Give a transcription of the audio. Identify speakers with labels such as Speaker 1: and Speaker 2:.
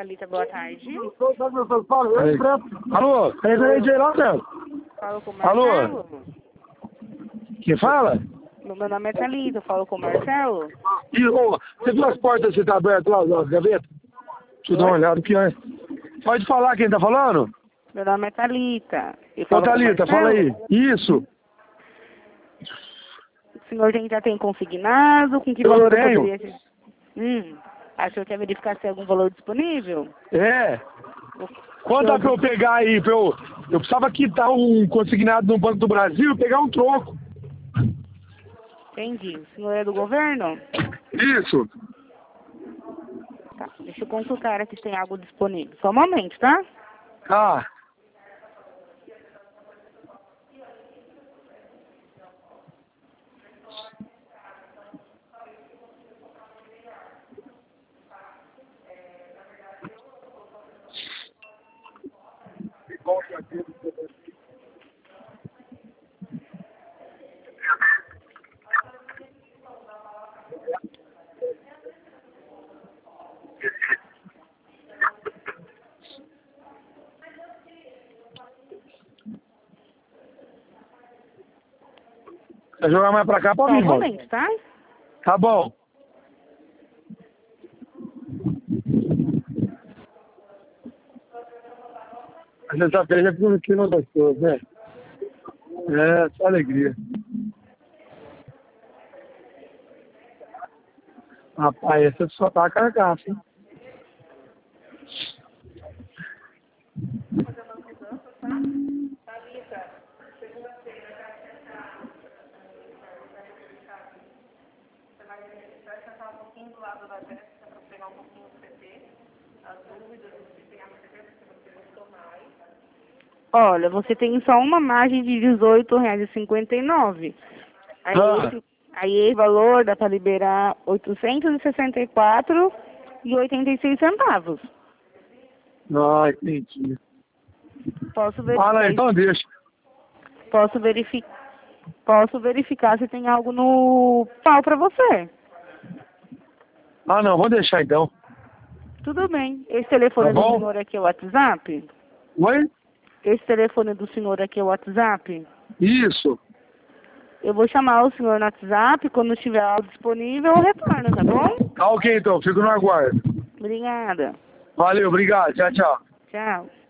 Speaker 1: Thalita, boa tarde.
Speaker 2: Alô? Peraí, Geraldo.
Speaker 1: Falo com o Marcelo.
Speaker 2: Alô? Quem fala?
Speaker 1: Meu nome é Thalita, eu falo com o Marcelo.
Speaker 2: E, ô, você viu as portas que tá abertas lá, as gavetas? Deixa eu dar uma olhada aqui, ó. Pode falar quem tá falando?
Speaker 1: Meu nome é Thalita.
Speaker 2: Ô, Thalita, fala aí. Isso.
Speaker 1: O senhor já tem consignado? Com que valor eu
Speaker 2: tenho.
Speaker 1: poderia ser? Achou que ia verificar se tem algum valor disponível?
Speaker 2: É. Quanto dá pra eu pegar aí? Eu precisava quitar um consignado no Banco do Brasil e pegar um troco.
Speaker 1: Entendi. O senhor é do governo?
Speaker 2: Isso.
Speaker 1: Tá, deixa eu consultar aqui se tem algo disponível. Só um momento, tá?
Speaker 2: Ah. Vai jogar mais pra cá pra
Speaker 1: Só
Speaker 2: mim,
Speaker 1: um
Speaker 2: mano.
Speaker 1: momento, tá?
Speaker 2: Tá bom. Essa feira é por cima das coisas, né? É, só alegria. Rapaz, essa só tá a carcaça, hein?
Speaker 1: Olha, você tem só uma margem de R$18,59. Aí esse valor dá para liberar R$864,86.
Speaker 2: Ah, entendi.
Speaker 1: Posso
Speaker 2: Fala aí,
Speaker 1: verificar,
Speaker 2: então deixa.
Speaker 1: posso verificar se tem algo no pau para você.
Speaker 2: Ah, não, vou deixar então.
Speaker 1: Tudo bem. Esse telefone
Speaker 2: Tá
Speaker 1: do
Speaker 2: bom?
Speaker 1: senhor aqui é o WhatsApp?
Speaker 2: Oi?
Speaker 1: Esse telefone do senhor aqui é o WhatsApp?
Speaker 2: Isso.
Speaker 1: Eu vou chamar o senhor no WhatsApp, quando estiver algo disponível, eu retorno, tá bom?
Speaker 2: Tá ok, então. Fico no aguardo.
Speaker 1: Obrigada.
Speaker 2: Valeu, obrigado. Tchau, tchau.
Speaker 1: Tchau.